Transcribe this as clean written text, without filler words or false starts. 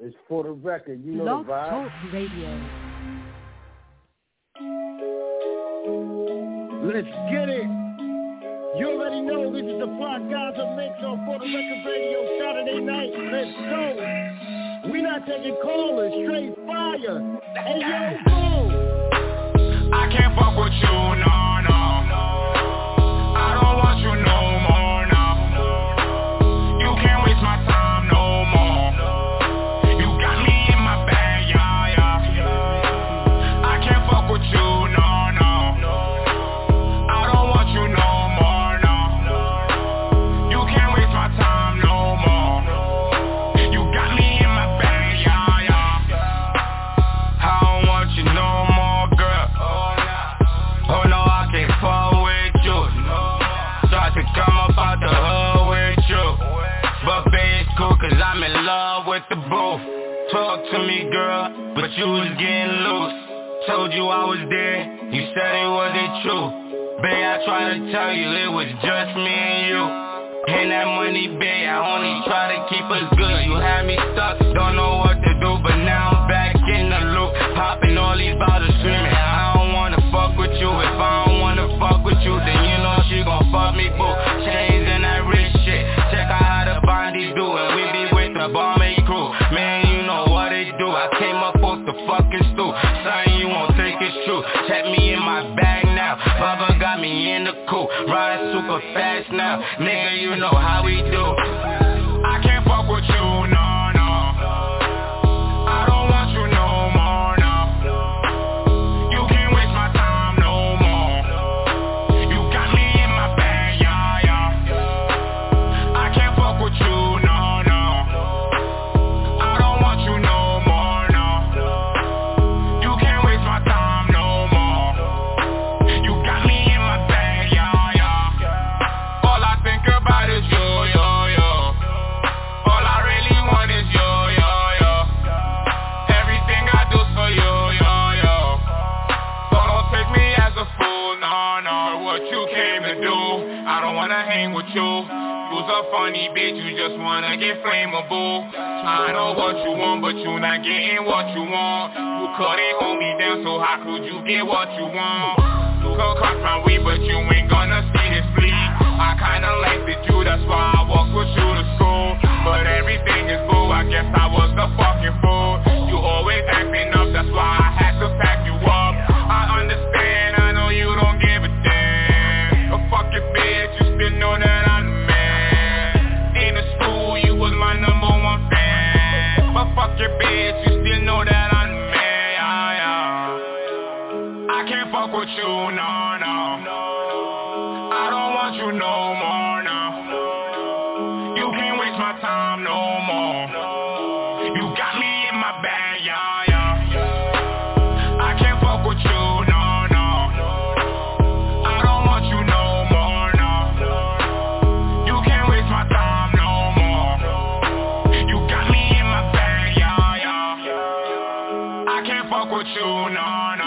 It's For the Record. You know Love the vibe. Talk Radio. Let's get it. You already know this is the Fly Gaza mix on For the Record Radio Saturday night. Let's go. We not taking callers, straight fire. Hey, yo, boom. I can't fuck with you, no. I don't want you no more, no. You can't waste my time no more. You got me in my bag, yeah. I can't fuck with you, no. I don't want you no more, no. You can't waste my time no more. You got me in my bag, yeah. I don't want you no more, girl. Oh no, I can't fuck with you. Start to come up out the hood with you. But babe, it's cool cause I'm in love with the booth. Talk to me, girl, but you was getting loose. Told you I was there, you said it wasn't true. Babe, I tried to tell you it was just me and you. And that money, babe, I only try to keep us good. You had me stuck, don't know what to do, but now I'm back in the loop. Popping all these bottles, screaming, I don't wanna fuck with you. If I don't wanna fuck with you, then you know she gon' fuck me, boo. Chains and that rich shit, check out how the Bondies do it. We be with the Balmain crew, man, you know what they do. I came up off the fucking stool, something you won't think it's true. Check me in my bag now, Bubba got me in the coupe, riding super fast now, nigga, you know how we do. I can't fuck with you, no. I don't want you no more, no. You can't waste my time no more. You got me in my bag, yeah. I can't fuck with you, no. I don't want you no more, no. You can't waste my time no more. You got me in my bag, yeah. All I think about is you, All I really want is you, Everything I do for you, So don't take me as a fool, no. What you came to do, I don't wanna hang with you. You's a funny bitch, you just wanna get flammable. I know what you want, but you not getting what you want. You couldn't hold me down, so how could you get what you want? You could cut my way, but you ain't gonna see this bleed. I kinda like the you, that's why I walk with you to school. But everything is boo, I guess I was the fucking fool. You always acting up, that's why I had to pack you up. I understand, I know you don't give a damn. But fuck your bitch, you still know that I'm the man. In the school, you was my number one fan. But fuck your bitch, you still know that I'm the man, yeah. I can't fuck with you, no. I don't want you no more, no. You can't waste my time no more. You got me in my bag, yeah. I can't fuck with you, no. I don't want you no more, no. You can't waste my time no more. You got me in my bag, yeah. I can't fuck with you, no.